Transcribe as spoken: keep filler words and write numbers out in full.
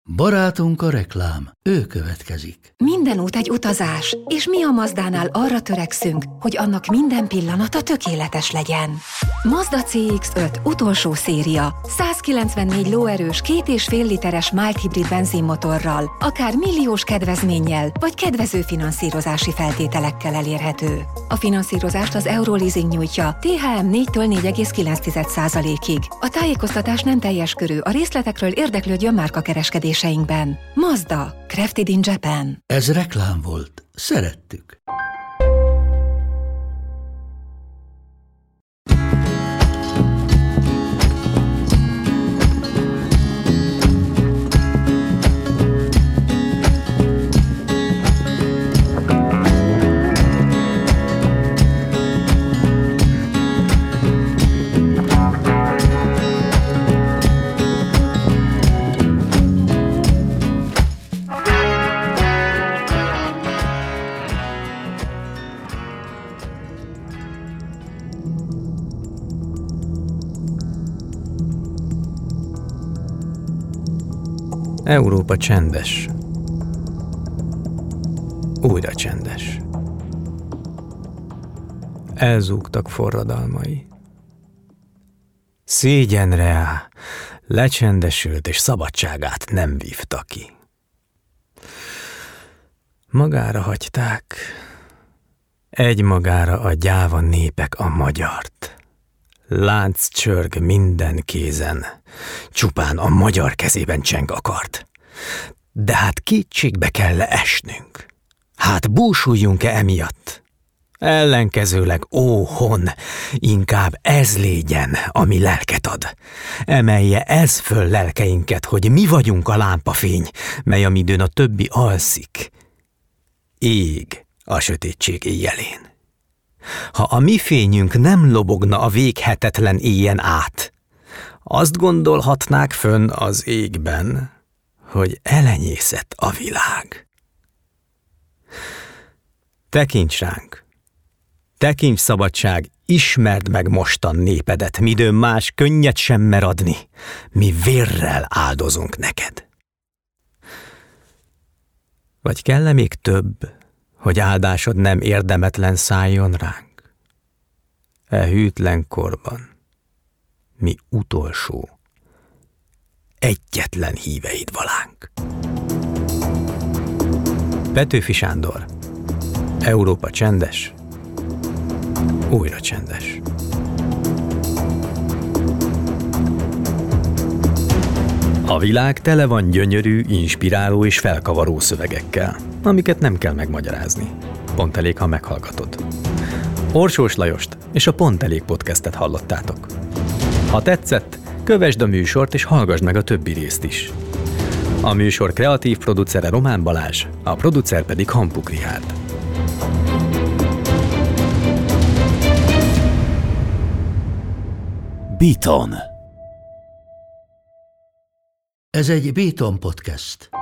Barátunk a reklám, ő következik. Minden út egy utazás, és mi a Mazdánál arra törekszünk, hogy annak minden pillanata tökéletes legyen. Mazda cé iksz öt utolsó széria, százkilencvennégy lóerős, két és fél literes mild hibrid benzinmotorral, akár milliós kedvezménnyel, vagy kedvező finanszírozási feltételekkel elérhető. A finanszírozást az Euroleasing nyújtja té há em négytől négy egész kilenc százalékig. A tájékoztatás nem teljes körű, a részletekről érdeklődjön márkakereskedéseinkben. Mazda, crafted in Japan. Ez reklám volt. Szerettük. Európa csendes. Újra csendes. Elzúgtak forradalmai. Szégyenre áll, lecsendesült és szabadságát nem vívta ki. Magára hagyták, egymagára a gyáva népek a magyart. Lánc csörg minden kézen, csupán a magyar kezében cseng akart. De hát kétségbe kell esnünk. Hát búsuljunk-e emiatt? Ellenkezőleg, ó hon, inkább ez légyen, ami lelket ad. Emelje ez föl lelkeinket, hogy mi vagyunk a lámpafény, mely amidőn a többi alszik. Ég a sötétség éjjelén. Ha a mi fényünk nem lobogna a véghetetlen éjjen át, azt gondolhatnák fönn az égben, hogy elenyészett a világ. Tekints ránk! Tekints, szabadság, ismerd meg mostan népedet, midőn más könnyet sem mer adni, mi vérrel áldozunk neked. Vagy kell-e még több, hogy áldásod nem érdemetlen szálljon ránk? E hűtlen korban mi utolsó, egyetlen híveid valánk. Petőfi Sándor. Európa csendes, újra csendes. A világ tele van gyönyörű, inspiráló és felkavaró szövegekkel, amiket nem kell megmagyarázni. Pont elég, ha meghallgatod. Orsós Lajost és a Pont Elég podcastet hallottátok. Ha tetszett, kövesd a műsort és hallgassd meg a többi részt is. A műsor kreatív producere Román Balázs, a producer pedig Hampuk Richárd. Beaton. Ez egy Beaton podcast.